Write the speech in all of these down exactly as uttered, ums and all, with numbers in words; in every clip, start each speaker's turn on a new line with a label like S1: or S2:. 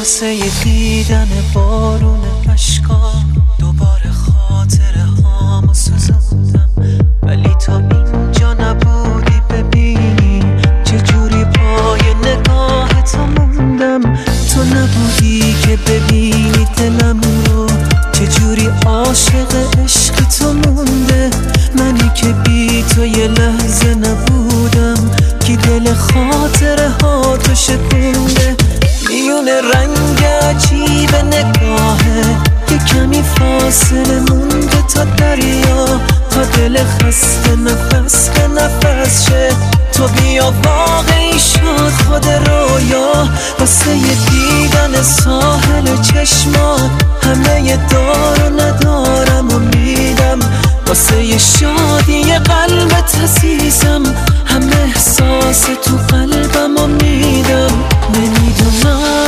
S1: واسه دیدن بارون اشکا دوباره خاطره هامو سوزوندم، ولی تا اینجا نبودی ببینی چجوری پای نگاهتو موندم. تو نبودی که ببینی دلم رو چجوری عاشق عشق تو مونده. منی که بی تو یه لحظه نبودم که دل خاطره ها تو شکونده. میونه رنگ عجیب نگاهه یه کمی فاصله مونده تا دریا، تا دل خسته نفس به نفس شه. تو بیا واقعی شد خود رویا، واسه یه دیدن ساحل چشمات همه یه دار و ندارم و میدم. واسه یه شادی قلبت عزیزم همه احساس تو قلبم و میدم. نمیدونم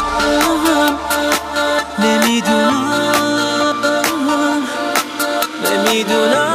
S1: نمیدونم نمیدونم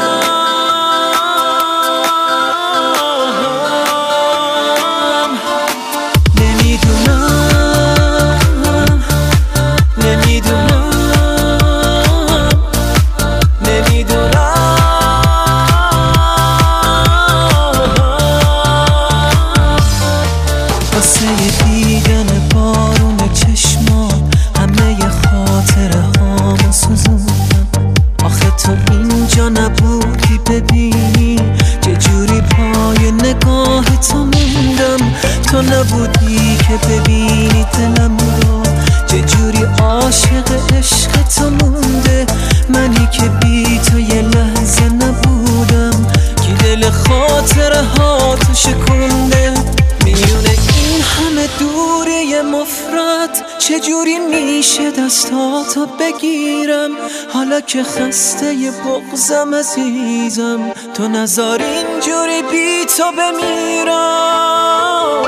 S1: دیدن بارون چشمات همه ی خاطره هامو سوزوندم. آخه تو اینجا نبودی ببینی چجوری پای نگاه تو موندم. تو نبودی که ببینی دلم رو چجوری عاشق عشق تو مونده. منی که بی تو یه لحظه نبودم که دل خاطره ها تو شکونده. میونه این همه دوری مفرد چجوری میشه دستاتو بگیرم، حالا که خسته ی بغضم عزیزم تو نذار اینجوری بی تو بمیرم.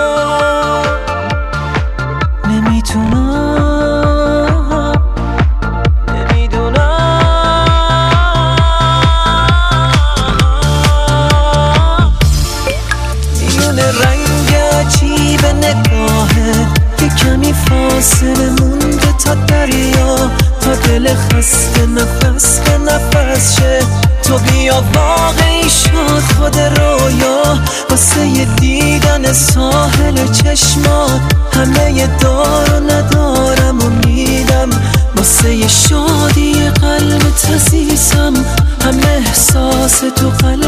S1: نمیتونم نمیدونم میونه رنگ عجیب نگاهه یه کمی فاصله مونده تا دریا، تا دل خسته نفس به نفس شه. تو بیا واقعی شد خود رویا، واسه یه دیدن ساحل چشمات همه یه دار و ندارم و میدم. واسه یه شادی قلبت عزیزم همه احساس تو قلب